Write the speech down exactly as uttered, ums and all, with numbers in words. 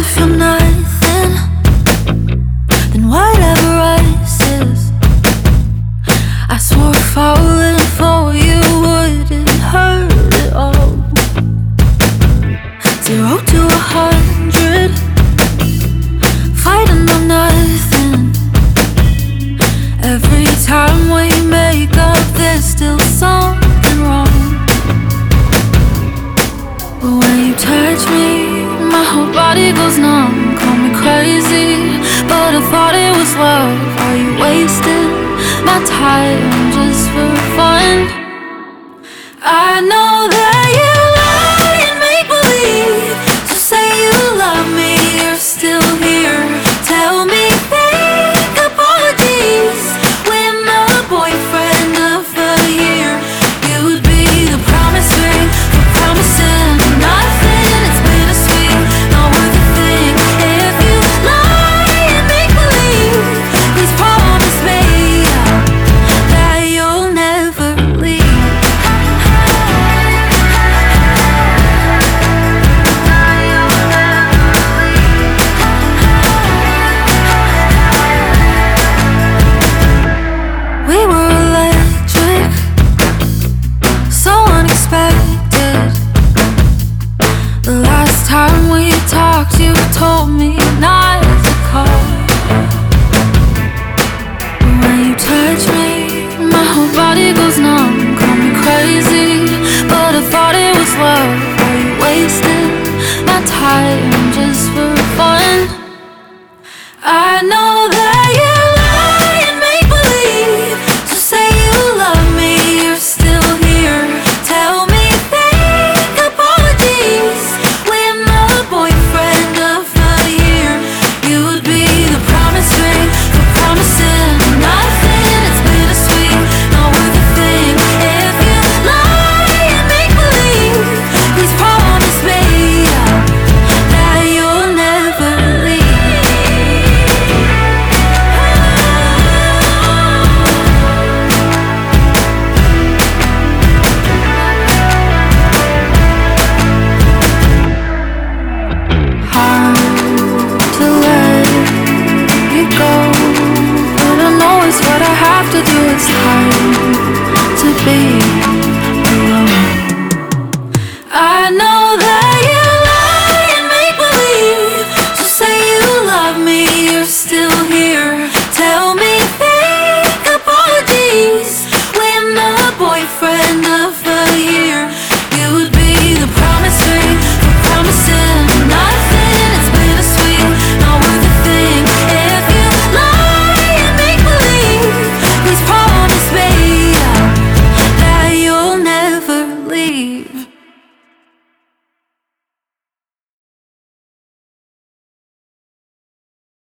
if you're nothing, then whatever rises. I swore falling for you wouldn't hurt at all. Zero to a hundred, fighting on nothing. Every time we make up, there's still something wrong. But when you touch me, my whole body goes numb. Call me crazy, but I thought it was love. Are you wasting my time just for fun? I know that you lie and make believe, so say you love me, you're still here. Tell me fake apologies when the boyfriend of the year. You would be the promise ring for promising nothing. It's bittersweet, not worth a thing. If you lie and make believe, please promise me that you'll never leave. We were electric, so unexpected. The last time we talked, you told me not to call. But when you touch me, my whole body goes numb. Call me crazy, but I thought it was love. Are you wasting my time